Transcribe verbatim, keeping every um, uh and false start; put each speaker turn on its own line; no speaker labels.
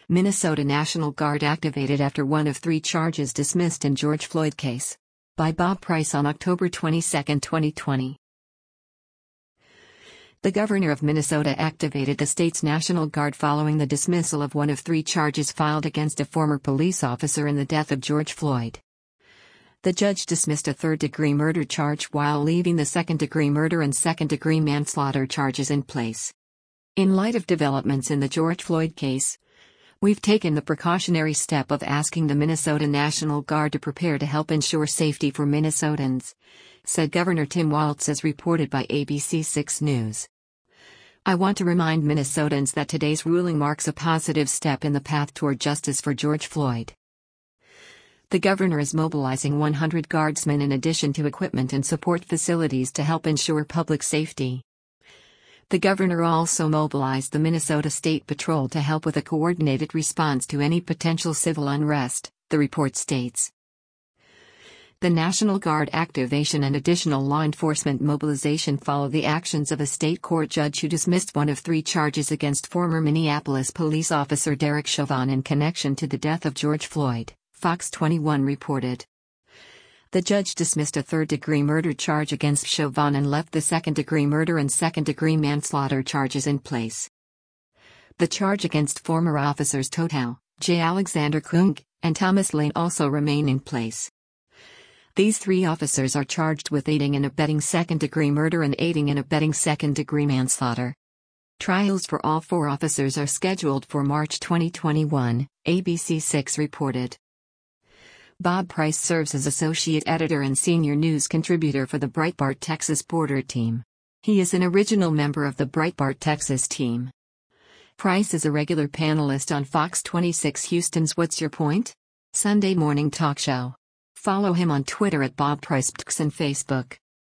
Minnesota National Guard activated after one of three charges dismissed in George Floyd case. By Bob Price on October twenty-second, twenty twenty. The governor of Minnesota activated the state's National Guard following the dismissal of one of three charges filed against a former police officer in the death of George Floyd. The judge dismissed a third-degree murder charge while leaving the second-degree murder and second-degree manslaughter charges in place. In light of developments in the George Floyd case, we've taken the precautionary step of asking the Minnesota National Guard to prepare to help ensure safety for Minnesotans, said Governor Tim Walz as reported by A B C six News. I want to remind Minnesotans that today's ruling marks a positive step in the path toward justice for George Floyd. The governor is mobilizing one hundred guardsmen in addition to equipment and support facilities to help ensure public safety. The governor also mobilized the Minnesota State Patrol to help with a coordinated response to any potential civil unrest, the report states. The National Guard activation and additional law enforcement mobilization follow the actions of a state court judge who dismissed one of three charges against former Minneapolis police officer Derek Chauvin in connection to the death of George Floyd, Fox twenty-one reported. The judge dismissed a third-degree murder charge against Chauvin and left the second-degree murder and second-degree manslaughter charges in place. The charge against former officers Total, J. Alexander Kung, and Thomas Lane also remain in place. These three officers are charged with aiding and abetting second-degree murder and aiding and abetting second-degree manslaughter. Trials for all four officers are scheduled for March twenty twenty-one, A B C six reported. Bob Price serves as associate editor and senior news contributor for the Breitbart Texas Border Team. He is an original member of the Breitbart Texas team. Price is a regular panelist on Fox twenty-six Houston's What's Your Point? Sunday morning talk show. Follow him on Twitter at Bob Price and Facebook.